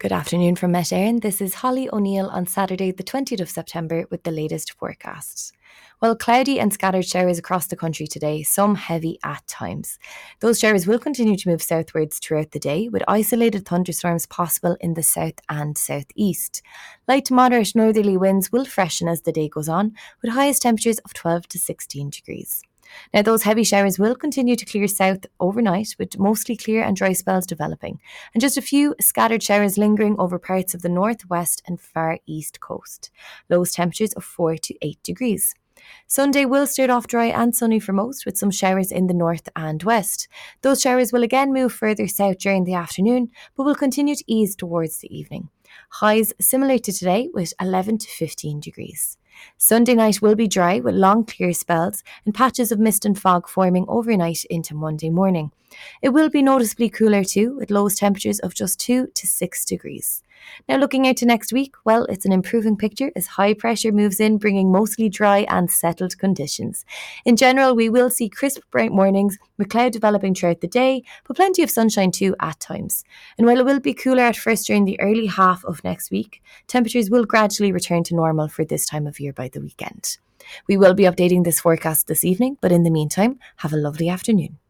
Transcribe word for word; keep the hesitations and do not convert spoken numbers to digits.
Good afternoon from Met Éireann. This is Holly O'Neill on Saturday, the twentieth of September, with the latest forecasts. Well, cloudy and scattered showers across the country today, some heavy at times. Those showers will continue to move southwards throughout the day, with isolated thunderstorms possible in the south and southeast. Light to moderate northerly winds will freshen as the day goes on, with highest temperatures of twelve to sixteen degrees. Now, those heavy showers will continue to clear south overnight, with mostly clear and dry spells developing, and just a few scattered showers lingering over parts of the northwest and far east coast. Lowest temperatures of four to eight degrees. Sunday will start off dry and sunny for most, with some showers in the north and west. Those showers will again move further south during the afternoon, but will continue to ease towards the evening. Highs similar to today, with eleven to fifteen degrees. Sunday night will be dry with long clear spells and patches of mist and fog forming overnight into Monday morning. It will be noticeably cooler too, with lowest temperatures of just two to six degrees. Now, looking out to next week, well, it's an improving picture as high pressure moves in, bringing mostly dry and settled conditions. In general, we will see crisp, bright mornings with cloud developing throughout the day, but plenty of sunshine too at times. And while it will be cooler at first during the early half of next week, temperatures will gradually return to normal for this time of year by the weekend. We will be updating this forecast this evening, but in the meantime, have a lovely afternoon.